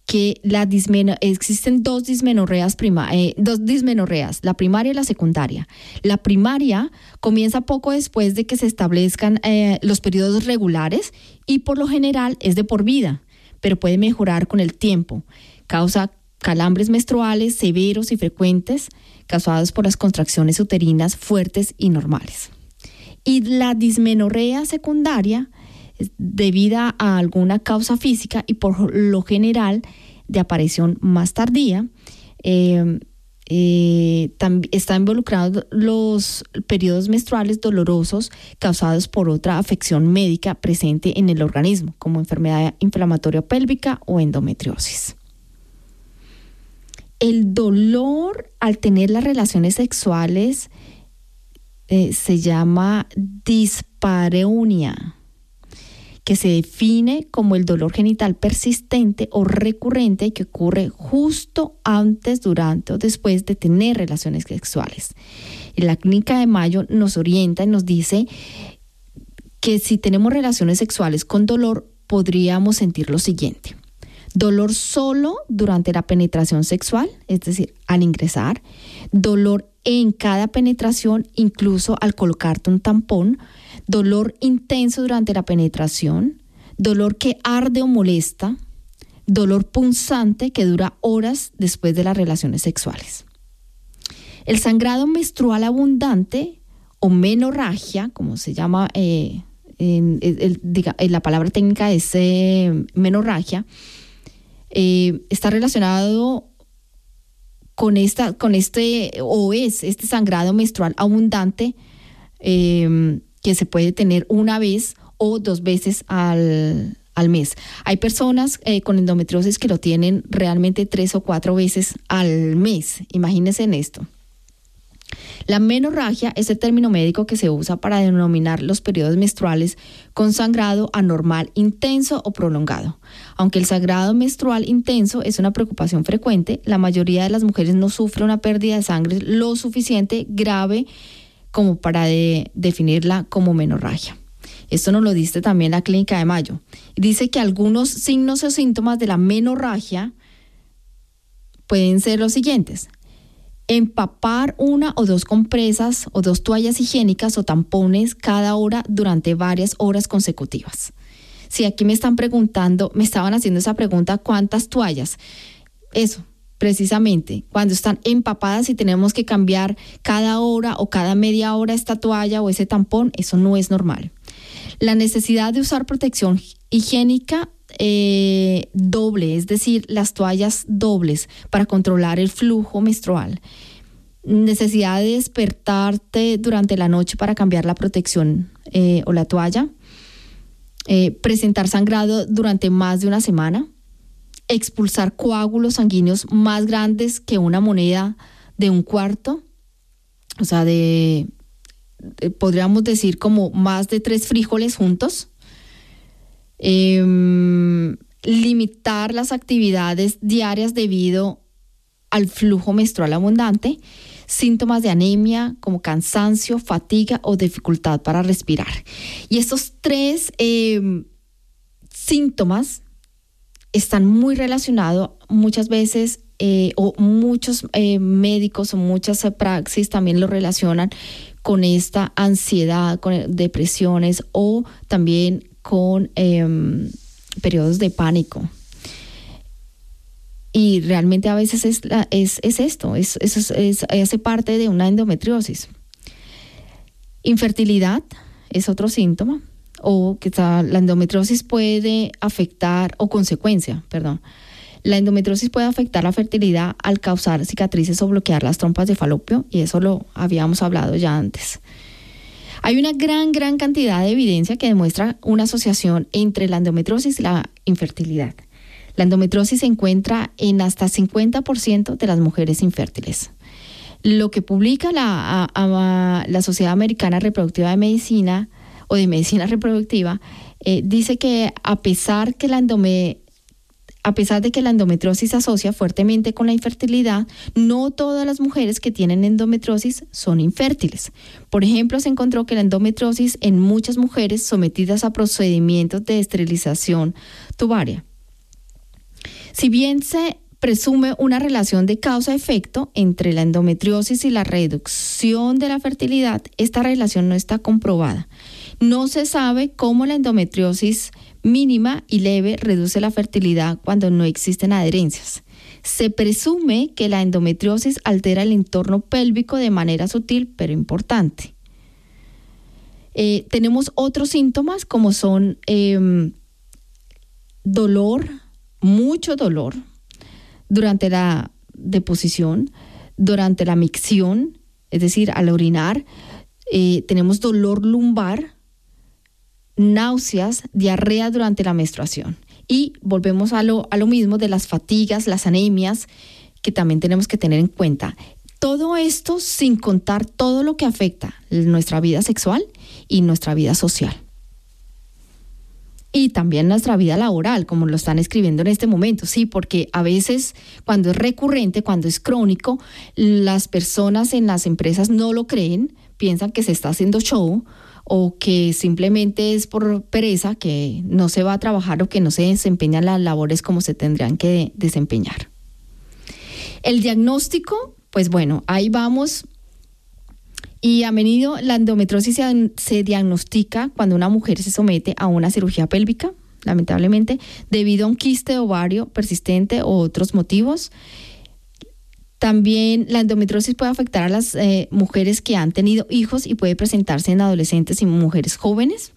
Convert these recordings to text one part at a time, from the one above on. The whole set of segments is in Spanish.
que existen dos dismenorreas, la primaria y la secundaria. La primaria comienza poco después de que se establezcan los periodos regulares y por lo general es de por vida, pero puede mejorar con el tiempo. Causa calambres menstruales severos y frecuentes causados por las contracciones uterinas fuertes y normales. Y la dismenorrea secundaria debida a alguna causa física y por lo general de aparición más tardía, están involucrados los periodos menstruales dolorosos causados por otra afección médica presente en el organismo, como enfermedad inflamatoria pélvica o endometriosis. El dolor al tener las relaciones sexuales se llama dispareunia, que se define como el dolor genital persistente o recurrente que ocurre justo antes, durante o después de tener relaciones sexuales. Y la Clínica de Mayo nos orienta y nos dice que si tenemos relaciones sexuales con dolor, podríamos sentir lo siguiente: dolor solo durante la penetración sexual, es decir, al ingresar; dolor en cada penetración, incluso al colocarte un tampón; dolor intenso durante la penetración; dolor que arde o molesta; dolor punzante que dura horas después de las relaciones sexuales. El sangrado menstrual abundante o menorragia, como se llama, la palabra técnica es menorragia, está relacionado con este sangrado menstrual abundante que se puede tener una vez o 2 veces al mes. Hay personas con endometriosis que lo tienen realmente 3 o 4 veces al mes. Imagínense en esto. La menorragia es el término médico que se usa para denominar los periodos menstruales con sangrado anormal intenso o prolongado. Aunque el sangrado menstrual intenso es una preocupación frecuente, la mayoría de las mujeres no sufre una pérdida de sangre lo suficiente grave como para definirla como menorragia. Esto nos lo dice también la Clínica de Mayo. Dice que algunos signos o síntomas de la menorragia pueden ser los siguientes: empapar 1 o 2 compresas o 2 toallas higiénicas o tampones cada hora durante varias horas consecutivas. Si aquí me estaban haciendo esa pregunta, ¿cuántas toallas? Eso, precisamente, cuando están empapadas y tenemos que cambiar cada hora o cada media hora esta toalla o ese tampón, eso no es normal. La necesidad de usar protección higiénica doble, es decir, las toallas dobles para controlar el flujo menstrual. Necesidad de despertarte durante la noche para cambiar la protección o la toalla. Presentar sangrado durante más de una semana. Expulsar coágulos sanguíneos más grandes que una moneda de 1/4. O sea, podríamos decir como más de 3 frijoles juntos. Limitar las actividades diarias debido al flujo menstrual abundante. Síntomas de anemia como cansancio, fatiga o dificultad para respirar. Y estos 3 síntomas están muy relacionados muchas veces, o muchos médicos o muchas praxis también lo relacionan con esta ansiedad, con depresiones o también con periodos de pánico. Y realmente a veces hace parte de una endometriosis. Infertilidad es otro síntoma, o que la endometriosis puede afectar, la endometriosis puede afectar la fertilidad al causar cicatrices o bloquear las trompas de falopio, y eso lo habíamos hablado ya antes. Hay una gran cantidad de evidencia que demuestra una asociación entre la endometriosis y la infertilidad. La endometriosis se encuentra en hasta 50% de las mujeres infértiles. Lo que publica la Sociedad Americana Reproductiva de Medicina o de Medicina Reproductiva dice que a pesar de que la endometriosis se asocia fuertemente con la infertilidad, no todas las mujeres que tienen endometriosis son infértiles. Por ejemplo, se encontró que la endometriosis en muchas mujeres sometidas a procedimientos de esterilización tubaria. Si bien se presume una relación de causa-efecto entre la endometriosis y la reducción de la fertilidad, esta relación no está comprobada. No se sabe cómo la endometriosis mínima y leve reduce la fertilidad cuando no existen adherencias. Se presume que la endometriosis altera el entorno pélvico de manera sutil pero importante. Tenemos otros síntomas como son dolor, mucho dolor durante la deposición, durante la micción, es decir, al orinar. Tenemos dolor lumbar, náuseas, diarrea durante la menstruación. Y volvemos a lo mismo de las fatigas, las anemias, que también tenemos que tener en cuenta. Todo esto sin contar todo lo que afecta nuestra vida sexual y nuestra vida social. Y también nuestra vida laboral, como lo están escribiendo en este momento, sí, porque a veces cuando es recurrente, cuando es crónico, las personas en las empresas no lo creen, piensan que se está haciendo show o que simplemente es por pereza, que no se va a trabajar o que no se desempeñan las labores como se tendrían que desempeñar. El diagnóstico, pues bueno, ahí vamos. Y a menudo la endometriosis se diagnostica cuando una mujer se somete a una cirugía pélvica, lamentablemente, debido a un quiste de ovario persistente o otros motivos. También la endometriosis puede afectar a las mujeres que han tenido hijos y puede presentarse en adolescentes y mujeres jóvenes.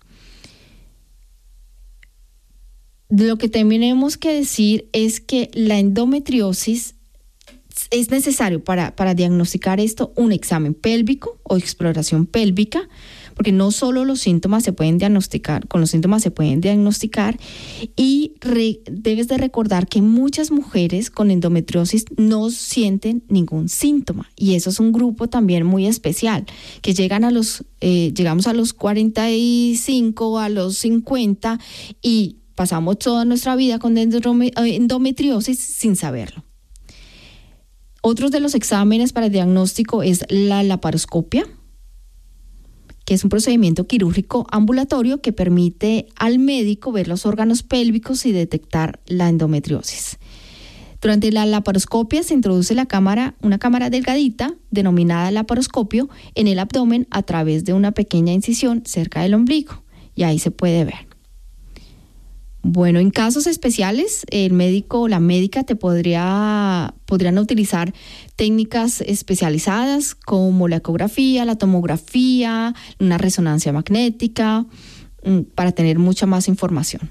Lo que tenemos que decir es que la endometriosis es necesario para diagnosticar esto un examen pélvico o exploración pélvica, porque no solo los síntomas se pueden diagnosticar, con los síntomas se pueden diagnosticar, y debes de recordar que muchas mujeres con endometriosis no sienten ningún síntoma, y eso es un grupo también muy especial, que llegamos a los 45, a los 50 y pasamos toda nuestra vida con endometriosis sin saberlo. Otros de los exámenes para el diagnóstico es la laparoscopia, que es un procedimiento quirúrgico ambulatorio que permite al médico ver los órganos pélvicos y detectar la endometriosis. Durante la laparoscopia se introduce una cámara delgadita, denominada laparoscopio, en el abdomen a través de una pequeña incisión cerca del ombligo, y ahí se puede ver. Bueno, en casos especiales, el médico o la médica podrían utilizar técnicas especializadas como la ecografía, la tomografía, una resonancia magnética, para tener mucha más información.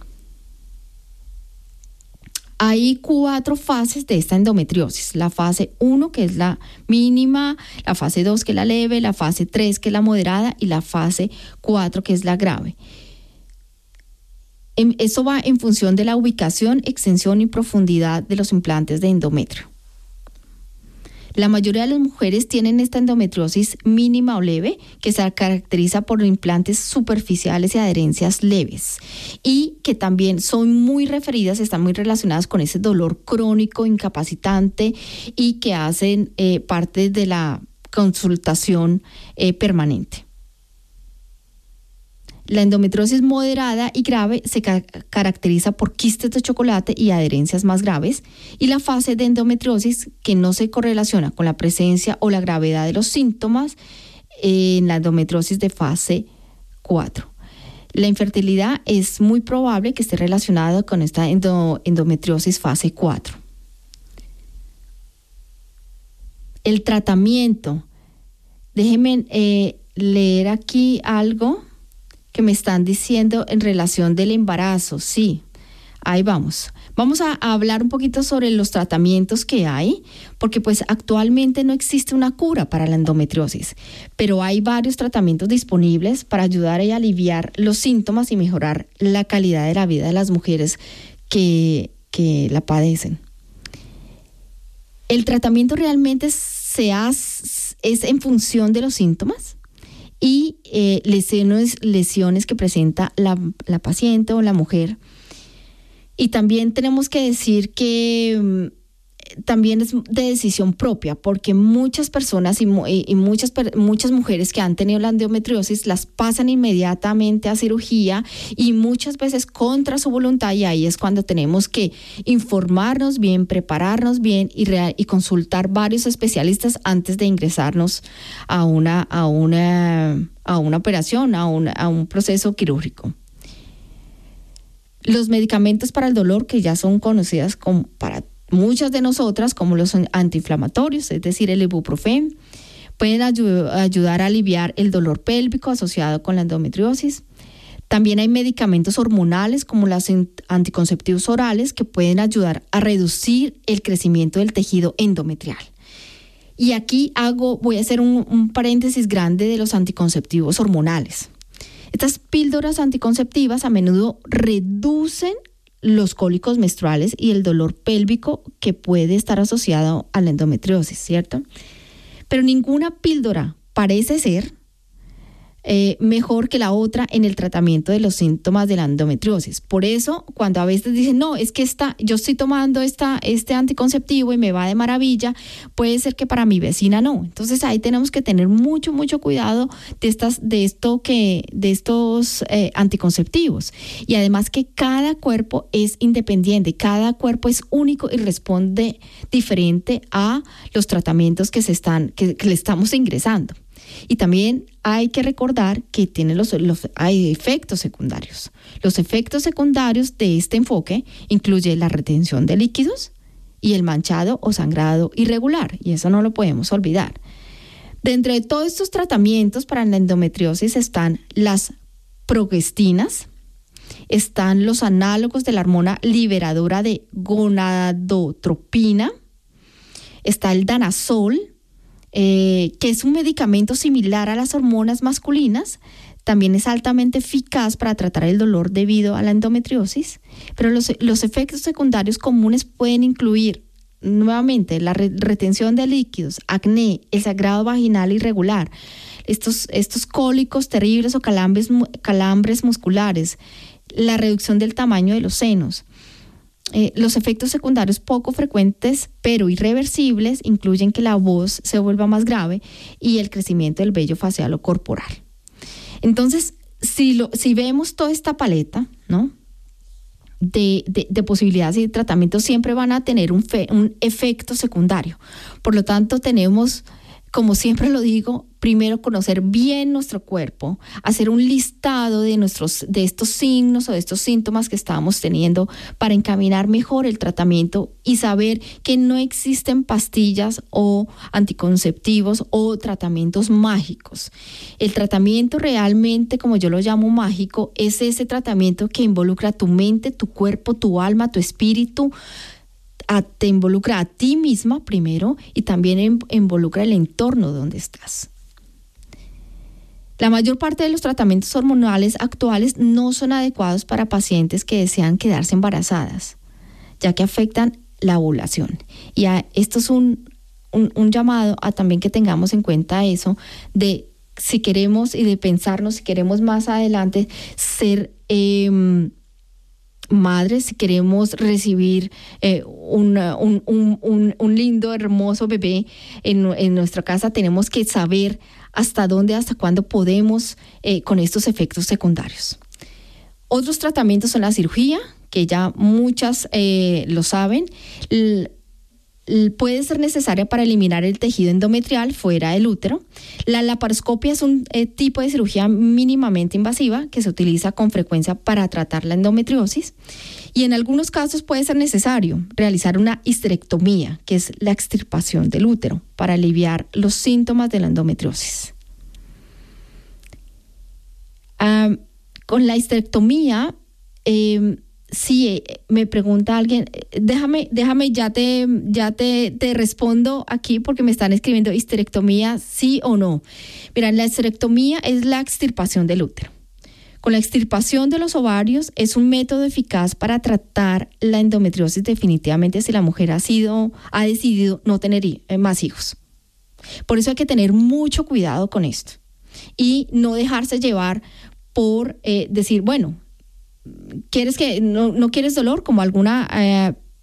Hay 4 fases de esta endometriosis. La fase 1, que es la mínima, la fase 2, que es la leve, la fase 3, que es la moderada, y la fase 4, que es la grave. Eso va en función de la ubicación, extensión y profundidad de los implantes de endometrio. La mayoría de las mujeres tienen esta endometriosis mínima o leve, que se caracteriza por implantes superficiales y adherencias leves, y que también son muy referidas, están muy relacionadas con ese dolor crónico, incapacitante, y que hacen parte de la consultación permanente. La endometriosis moderada y grave se caracteriza por quistes de chocolate y adherencias más graves, y la fase de endometriosis, que no se correlaciona con la presencia o la gravedad de los síntomas, en la endometriosis de fase 4. La infertilidad es muy probable que esté relacionada con esta endometriosis fase 4. El tratamiento. Déjenme leer aquí algo que me están diciendo en relación del embarazo. Sí, ahí vamos. Vamos a hablar un poquito sobre los tratamientos que hay, porque pues actualmente no existe una cura para la endometriosis, pero hay varios tratamientos disponibles para ayudar a aliviar los síntomas y mejorar la calidad de la vida de las mujeres que la padecen. El tratamiento realmente es en función de los síntomas y lesiones que presenta la paciente o la mujer. Y también tenemos que decir que también es de decisión propia, porque muchas personas y muchas mujeres que han tenido la endometriosis las pasan inmediatamente a cirugía y muchas veces contra su voluntad, y ahí es cuando tenemos que informarnos bien, prepararnos bien y consultar varios especialistas antes de ingresarnos a una operación, a un proceso quirúrgico. Los medicamentos para el dolor, que ya son conocidas para muchas de nosotras como los antiinflamatorios, es decir, el ibuprofeno, pueden ayudar a aliviar el dolor pélvico asociado con la endometriosis. También hay medicamentos hormonales como los anticonceptivos orales que pueden ayudar a reducir el crecimiento del tejido endometrial. Y aquí voy a hacer un paréntesis grande de los anticonceptivos hormonales. Estas píldoras anticonceptivas a menudo reducen los cólicos menstruales y el dolor pélvico que puede estar asociado a la endometriosis, ¿cierto? Pero ninguna píldora parece ser mejor que la otra en el tratamiento de los síntomas de la endometriosis. Por eso, cuando a veces dicen, no, es que yo estoy tomando este anticonceptivo y me va de maravilla, puede ser que para mi vecina no. Entonces ahí tenemos que tener mucho, mucho cuidado de estos anticonceptivos. Y además que cada cuerpo es independiente, cada cuerpo es único y responde diferente a los tratamientos que le estamos ingresando. Y también hay que recordar que hay efectos secundarios. Los efectos secundarios de este enfoque incluyen la retención de líquidos y el manchado o sangrado irregular, y eso no lo podemos olvidar. Dentro de todos estos tratamientos para la endometriosis están las progestinas, están los análogos de la hormona liberadora de gonadotropina, está el danazol, que es un medicamento similar a las hormonas masculinas, también es altamente eficaz para tratar el dolor debido a la endometriosis, pero los efectos secundarios comunes pueden incluir nuevamente la retención de líquidos, acné, el sangrado vaginal irregular, estos cólicos terribles o calambres musculares, la reducción del tamaño de los senos. Los efectos secundarios poco frecuentes pero irreversibles incluyen que la voz se vuelva más grave y el crecimiento del vello facial o corporal. Entonces, si vemos toda esta paleta, ¿no?, de posibilidades y de tratamientos, siempre van a tener un efecto secundario. Por lo tanto, tenemos, como siempre lo digo, primero conocer bien nuestro cuerpo, hacer un listado de estos signos o de estos síntomas que estamos teniendo para encaminar mejor el tratamiento y saber que no existen pastillas o anticonceptivos o tratamientos mágicos. El tratamiento realmente, como yo lo llamo mágico, es ese tratamiento que involucra tu mente, tu cuerpo, tu alma, tu espíritu. Te involucra a ti misma primero y también involucra el entorno donde estás. La mayor parte de los tratamientos hormonales actuales no son adecuados para pacientes que desean quedarse embarazadas, ya que afectan la ovulación. Y esto es un llamado a también que tengamos en cuenta eso, de si queremos y de pensarnos, si queremos más adelante ser madres, si queremos recibir un lindo, hermoso bebé en nuestra casa, tenemos que saber hasta cuándo podemos con estos efectos secundarios. Otros tratamientos son la cirugía, que ya muchas lo saben. Puede ser necesaria para eliminar el tejido endometrial fuera del útero. La laparoscopia es un tipo de cirugía mínimamente invasiva que se utiliza con frecuencia para tratar la endometriosis, y en algunos casos puede ser necesario realizar una histerectomía, que es la extirpación del útero, para aliviar los síntomas de la endometriosis. Con la histerectomía, sí, me pregunta alguien, déjame, ya te respondo aquí porque me están escribiendo histerectomía, sí o no. Mira, la histerectomía es la extirpación del útero. Con la extirpación de los ovarios es un método eficaz para tratar la endometriosis definitivamente si la mujer ha decidido no tener más hijos. Por eso hay que tener mucho cuidado con esto y no dejarse llevar por decir, bueno, ¿quieres que no quieres dolor? Como alguna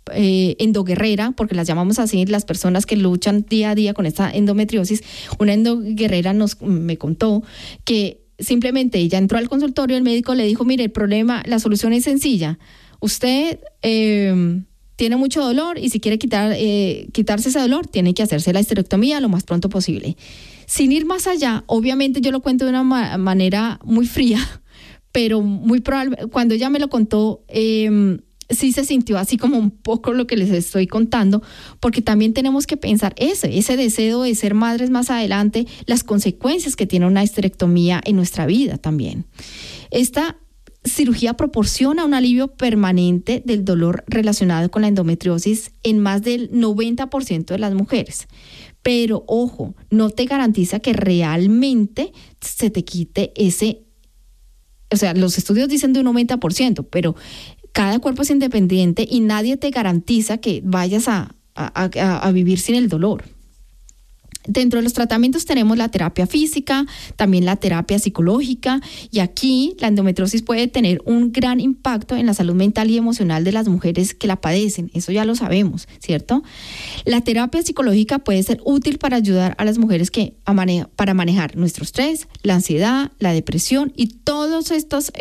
endoguerrera, porque las llamamos así, las personas que luchan día a día con esta endometriosis. Una endoguerrera me contó que simplemente ella entró al consultorio, el médico le dijo, mire, la solución es sencilla. Usted tiene mucho dolor y si quiere quitarse ese dolor, tiene que hacerse la histerectomía lo más pronto posible. Sin ir más allá, obviamente yo lo cuento de una manera muy fría, pero muy probable, cuando ella me lo contó, sí se sintió así como un poco lo que les estoy contando, porque también tenemos que pensar ese deseo de ser madres más adelante, las consecuencias que tiene una histerectomía en nuestra vida también. Esta cirugía proporciona un alivio permanente del dolor relacionado con la endometriosis en más del 90% de las mujeres. Pero, ojo, no te garantiza que realmente se te quite o sea, los estudios dicen de un 90%, pero cada cuerpo es independiente y nadie te garantiza que vayas a vivir sin el dolor. Dentro de los tratamientos tenemos la terapia física, también la terapia psicológica, y aquí la endometriosis puede tener un gran impacto en la salud mental y emocional de las mujeres que la padecen, eso ya lo sabemos, ¿cierto? La terapia psicológica puede ser útil para ayudar a las mujeres para manejar nuestro estrés, la ansiedad, la depresión y todos estos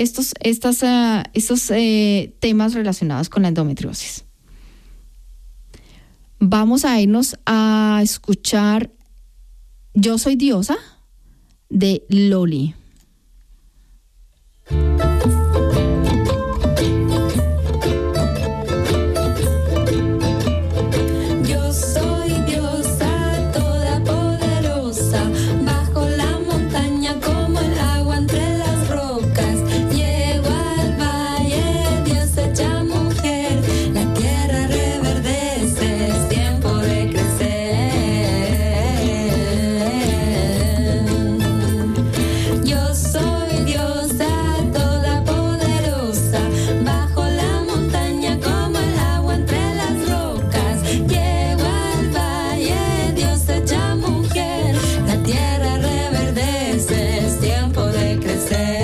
temas relacionados con la endometriosis. Vamos a irnos a escuchar Yo soy diosa de Loli. Yo soy diosa todopoderosa, bajo la montaña como el agua entre las rocas. Llego al valle, Dios hecha mujer, la tierra reverdece, es tiempo de crecer. Yo soy diosa todopoderosa, bajo la montaña como el agua entre las rocas. Llego al valle, Dios hecha mujer, la tierra reverdece, es tiempo de crecer.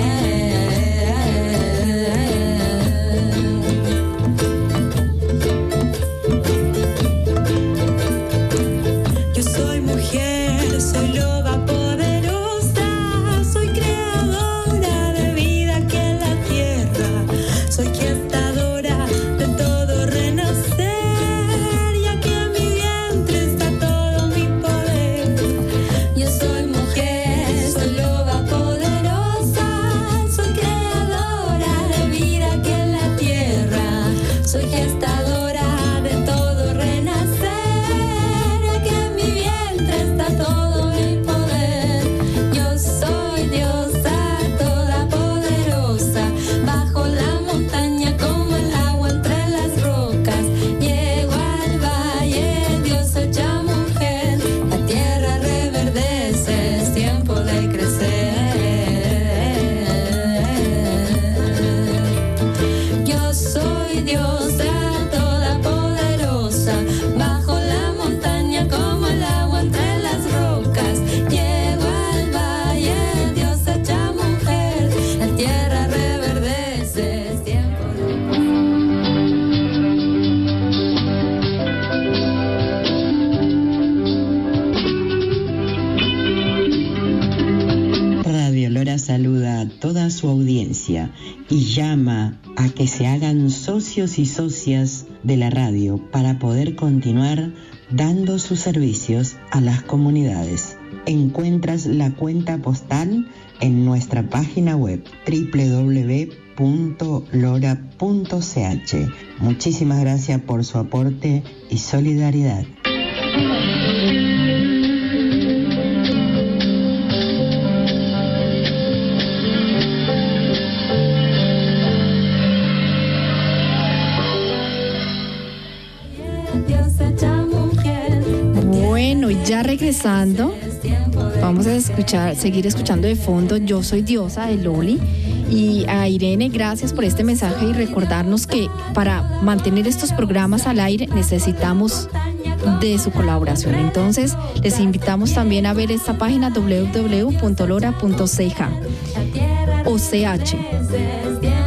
Yo soy mujer, soy loba poderosa, soy creadora de vida que en la tierra, soy gestadora de todo renacer, y aquí en mi vientre está todo mi poder. Yo soy mujer, soy loba poderosa, soy creadora de vida que en la tierra, soy gestadora de todo renacer, y aquí en mi vientre está todo mi poder. Yo soy diosa todopoderosa, bajo la montaña como el agua entre las rocas. Llego al valle, Dios hecha mujer, la tierra reverdece, es tiempo de crecer. Yo soy diosa todopoderosa, bajo la montaña como el agua entre las rocas. Llego al valle, Dios hecha mujer, la tierra reverdece, es tiempo Radio Lora saluda a toda su audiencia y llama a que se hagan socios y socias de la radio para poder continuar dando sus servicios a las comunidades. Encuentras la cuenta postal en nuestra página web www.lora.ch. Muchísimas gracias por su aporte y solidaridad. Dios hecha mujer. Bueno, ya regresando, vamos a seguir escuchando de fondo Yo soy diosa de Loli. Y a Irene, gracias por este mensaje y recordarnos que para mantener estos programas al aire necesitamos de su colaboración. Entonces, les invitamos también a ver esta página www.lora.ch o CH.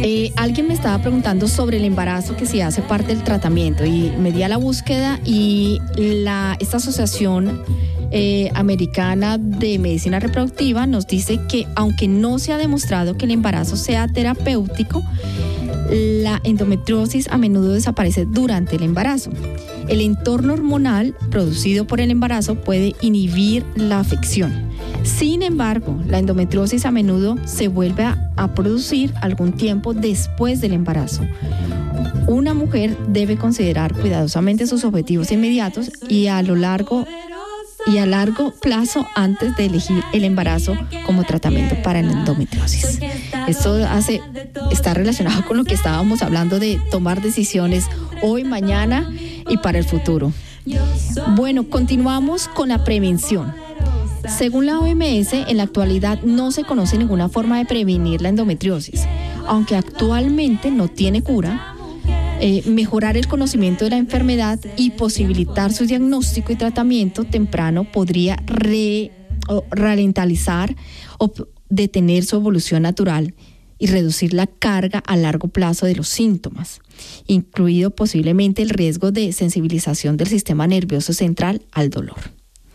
Alguien me estaba preguntando sobre el embarazo, que si hace parte del tratamiento, y me di a la búsqueda y esta asociación americana de medicina reproductiva nos dice que aunque no se ha demostrado que el embarazo sea terapéutico, la endometriosis a menudo desaparece durante el embarazo. El entorno hormonal producido por el embarazo puede inhibir la afección. Sin embargo, la endometriosis a menudo se vuelve a producir algún tiempo después del embarazo. Una mujer debe considerar cuidadosamente sus objetivos inmediatos y a largo plazo antes de elegir el embarazo como tratamiento para la endometriosis. Esto está relacionado con lo que estábamos hablando de tomar decisiones hoy, mañana y para el futuro. Bueno, continuamos con la prevención. Según la OMS, en la actualidad no se conoce ninguna forma de prevenir la endometriosis. Aunque actualmente no tiene cura, mejorar el conocimiento de la enfermedad y posibilitar su diagnóstico y tratamiento temprano podría ralentizar o detener su evolución natural y reducir la carga a largo plazo de los síntomas, incluido posiblemente el riesgo de sensibilización del sistema nervioso central al dolor.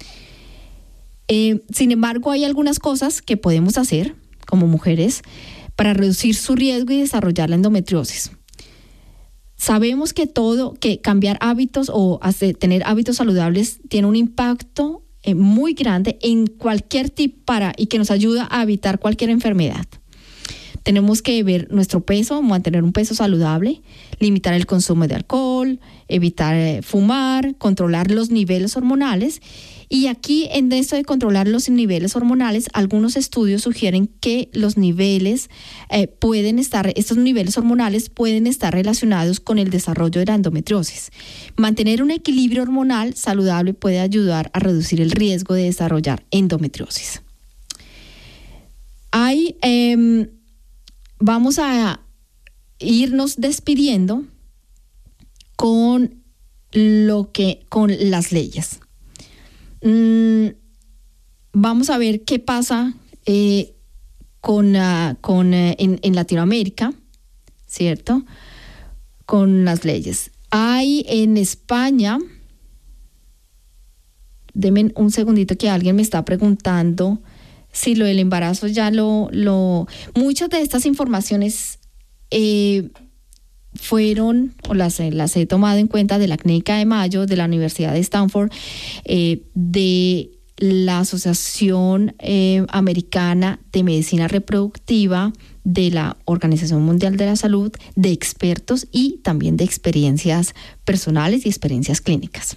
Sin embargo, hay algunas cosas que podemos hacer como mujeres para reducir su riesgo y desarrollar la endometriosis. Sabemos que cambiar hábitos o tener hábitos saludables tiene un impacto muy grande en cualquier tipo y que nos ayuda a evitar cualquier enfermedad. Tenemos que ver nuestro peso, mantener un peso saludable, limitar el consumo de alcohol, evitar fumar, controlar los niveles hormonales. Y aquí, en esto de controlar los niveles hormonales, algunos estudios sugieren que estos niveles hormonales pueden estar relacionados con el desarrollo de la endometriosis. Mantener un equilibrio hormonal saludable puede ayudar a reducir el riesgo de desarrollar endometriosis. Vamos a irnos despidiendo con las leyes. Vamos a ver qué pasa en Latinoamérica, ¿cierto? Con las leyes. Hay en España, denme un segundito que alguien me está preguntando si lo del embarazo ya muchas de estas informaciones las he tomado en cuenta de la Clínica de Mayo, de la Universidad de Stanford, de la Asociación Americana de Medicina Reproductiva, de la Organización Mundial de la Salud, de expertos y también de experiencias personales y experiencias clínicas.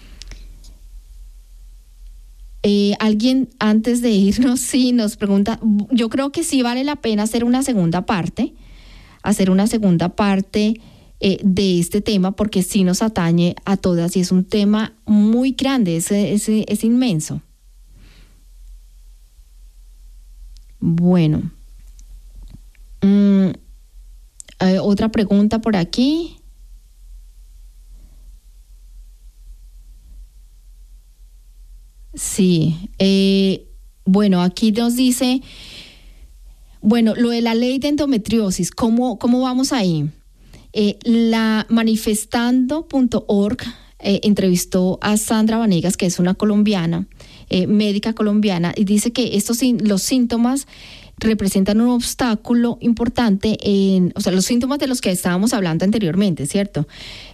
Alguien antes de irnos sí nos pregunta, yo creo que sí vale la pena hacer una segunda parte de este tema, porque sí nos atañe a todas y es un tema muy grande, es inmenso. Bueno, otra pregunta por aquí. Sí, bueno, aquí nos dice, bueno, lo de la ley de endometriosis, ¿cómo vamos ahí? La manifestando.org entrevistó a Sandra Vanegas, que es una colombiana, médica colombiana, y dice que los síntomas representan un obstáculo importante los síntomas de los que estábamos hablando anteriormente, ¿cierto?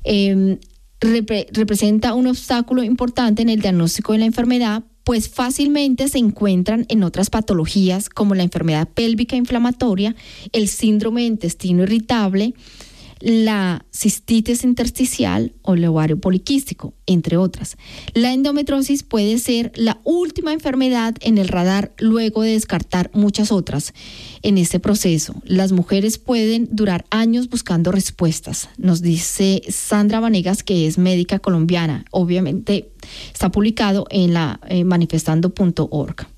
Representa un obstáculo importante en el diagnóstico de la enfermedad, pues fácilmente se encuentran en otras patologías como la enfermedad pélvica inflamatoria, el síndrome de intestino irritable, la cistitis intersticial o el ovario poliquístico, entre otras. La endometriosis puede ser la última enfermedad en el radar luego de descartar muchas otras. En este proceso, las mujeres pueden durar años buscando respuestas, nos dice Sandra Vanegas, que es médica colombiana. Obviamente está publicado en la manifestando.org.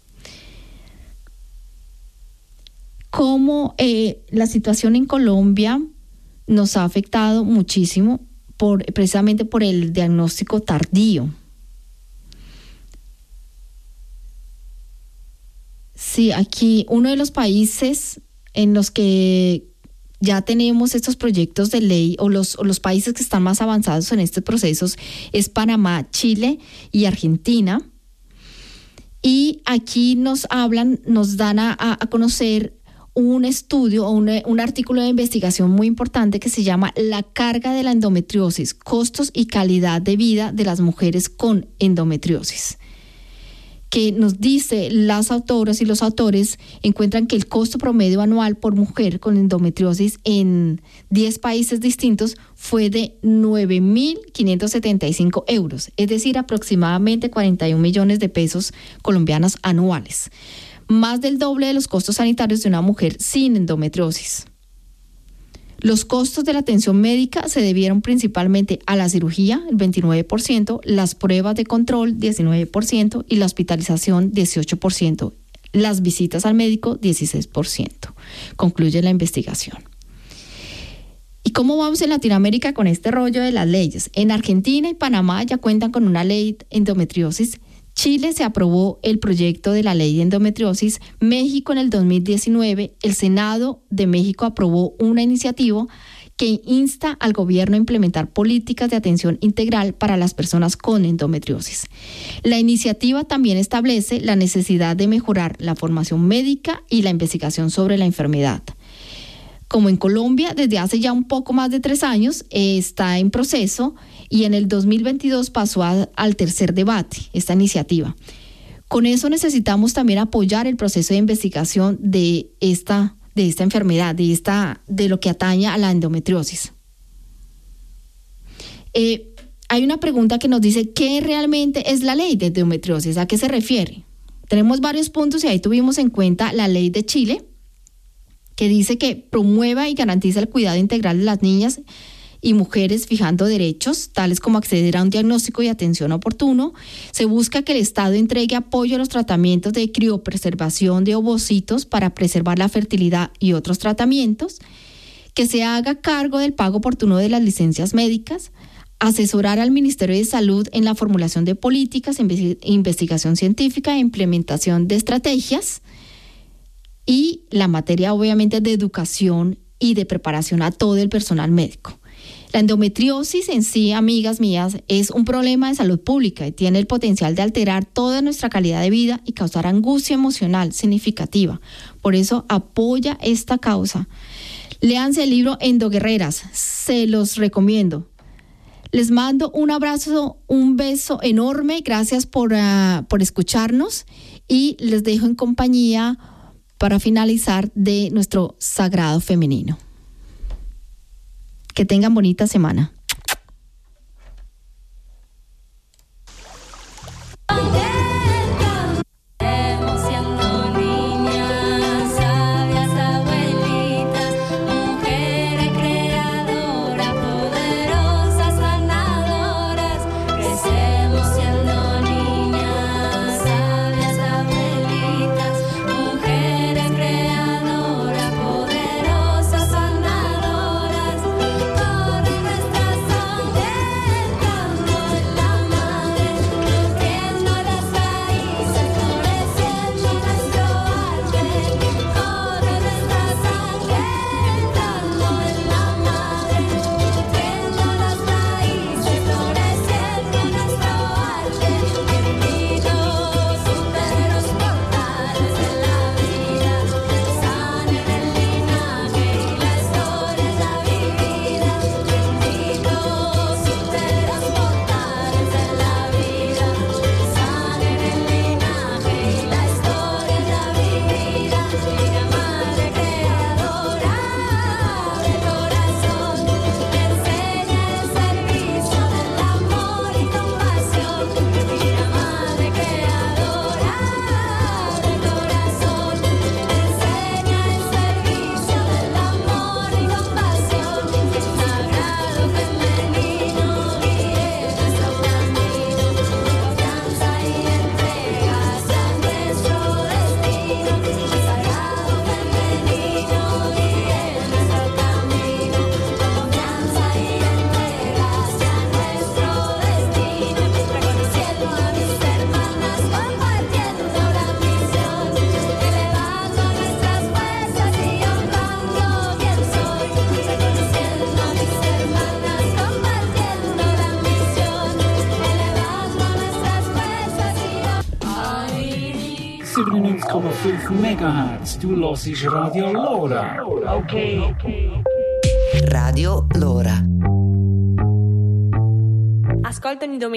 Cómo la situación en Colombia nos ha afectado muchísimo precisamente por el diagnóstico tardío. Sí, aquí uno de los países en los que ya tenemos estos proyectos de ley o los países que están más avanzados en estos procesos es Panamá, Chile y Argentina. Y aquí nos dan a conocer un estudio o un artículo de investigación muy importante que se llama La carga de la endometriosis, costos y calidad de vida de las mujeres con endometriosis, que nos dice las autoras y los autores encuentran que el costo promedio anual por mujer con endometriosis en 10 países distintos fue de 9.575 euros, es decir, aproximadamente 41 millones de pesos colombianos anuales, más del doble de los costos sanitarios de una mujer sin endometriosis. Los costos de la atención médica se debieron principalmente a la cirugía, el 29%, las pruebas de control, 19%, y la hospitalización, 18%. Las visitas al médico, 16%. Concluye la investigación. ¿Y cómo vamos en Latinoamérica con este rollo de las leyes? En Argentina y Panamá ya cuentan con una ley de endometriosis. Chile se aprobó el proyecto de la ley de endometriosis. México en el 2019, el Senado de México aprobó una iniciativa que insta al gobierno a implementar políticas de atención integral para las personas con endometriosis. La iniciativa también establece la necesidad de mejorar la formación médica y la investigación sobre la enfermedad. Como en Colombia, desde hace ya un poco más de 3 años, está en proceso y en el 2022 pasó al tercer debate esta iniciativa. Con eso necesitamos también apoyar el proceso de investigación de esta enfermedad, de lo que atañe a la endometriosis. Hay una pregunta que nos dice, ¿qué realmente es la ley de endometriosis? ¿A qué se refiere? Tenemos varios puntos y ahí tuvimos en cuenta la ley de Chile, que dice que promueva y garantiza el cuidado integral de las niñas y mujeres, fijando derechos tales como acceder a un diagnóstico y atención oportuno. Se busca que el Estado entregue apoyo a los tratamientos de criopreservación de ovocitos para preservar la fertilidad y otros tratamientos, que se haga cargo del pago oportuno de las licencias médicas, asesorar al Ministerio de Salud en la formulación de políticas, investigación científica e implementación de estrategias, y la materia obviamente de educación y de preparación a todo el personal médico. La endometriosis en sí, amigas mías, es un problema de salud pública y tiene el potencial de alterar toda nuestra calidad de vida y causar angustia emocional significativa. Por eso apoya esta causa. Léanse el libro Endoguerreras, se los recomiendo. Les mando un abrazo, un beso enorme, gracias por escucharnos y les dejo en compañía para finalizar de nuestro sagrado femenino. Que tengan bonita semana. Nuestras 97,5 MHz. Du hörst Radio Lora. Okay. Radio Lora. Ascoltano i domenica